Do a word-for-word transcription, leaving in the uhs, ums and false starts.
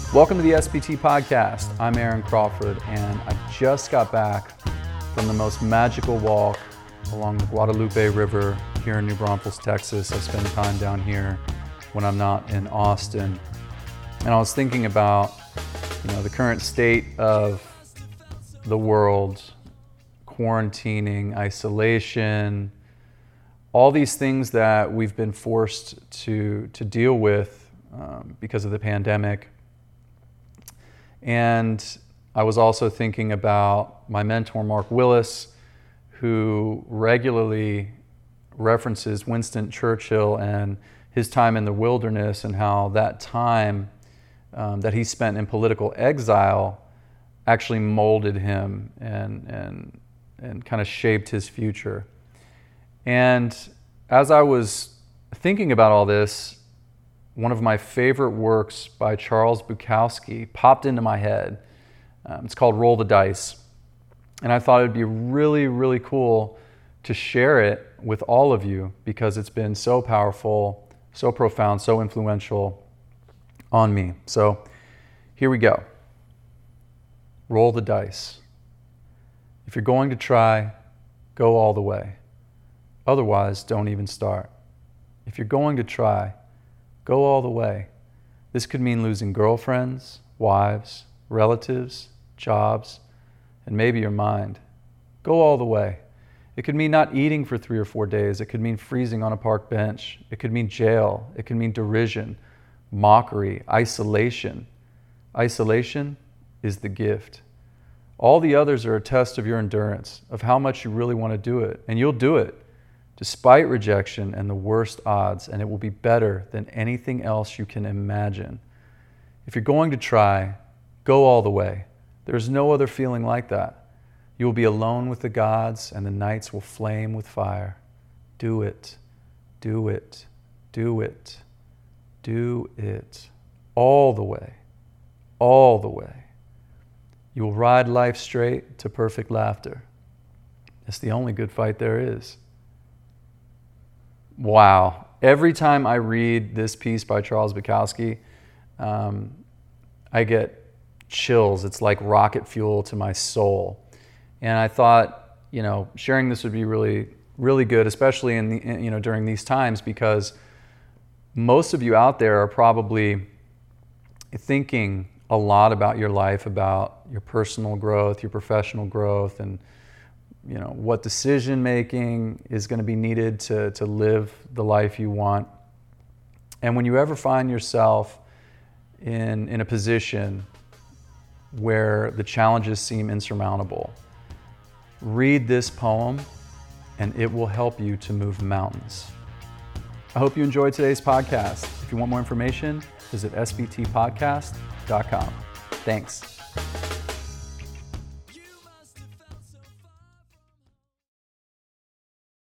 Welcome to the S B T Podcast. I'm Aaron Crawford, and I just got back from the most magical walk along the Guadalupe River here in New Braunfels, Texas. I spend time down here when I'm not in Austin. And I was thinking about, you know, the current state of the world, quarantining, isolation, all these things that we've been forced to, to deal with um, because of the pandemic. And I was also thinking about my mentor, Mark Willis, who regularly references Winston Churchill and his time in the wilderness and how that time um, that he spent in political exile actually molded him and, and, and kind of shaped his future. And as I was thinking about all this, one of my favorite works by Charles Bukowski popped into my head. Um, it's called Roll the Dice. And I thought it'd be really, really cool to share it with all of you because it's been so powerful, so profound, so influential on me. So here we go. Roll the dice. If you're going to try, go all the way. Otherwise, don't even start. If you're going to try, go all the way. This could mean losing girlfriends, wives, relatives, jobs, and maybe your mind. Go all the way. It could mean not eating for three or four days. It could mean freezing on a park bench. It could mean jail. It could mean derision, mockery, isolation. Isolation is the gift. All the others are a test of your endurance, of how much you really want to do it. And you'll do it, despite rejection and the worst odds, and it will be better than anything else you can imagine. If you're going to try, go all the way. There's no other feeling like that. You will be alone with the gods, and the nights will flame with fire. Do it, do it, do it, do it, all the way, all the way. You will ride life straight to perfect laughter. It's the only good fight there is. Wow. Every time I read this piece by Charles Bukowski, um, I get chills. It's like rocket fuel to my soul. And I thought, you know, sharing this would be really, really good, especially in the, in, you know, during these times, because most of you out there are probably thinking a lot about your life, about your personal growth, your professional growth, and you know, what decision making is going to be needed to, to live the life you want. And when you ever find yourself in, in a position where the challenges seem insurmountable, read this poem and it will help you to move mountains. I hope you enjoyed today's podcast. If you want more information, visit s b t podcast dot com. Thanks.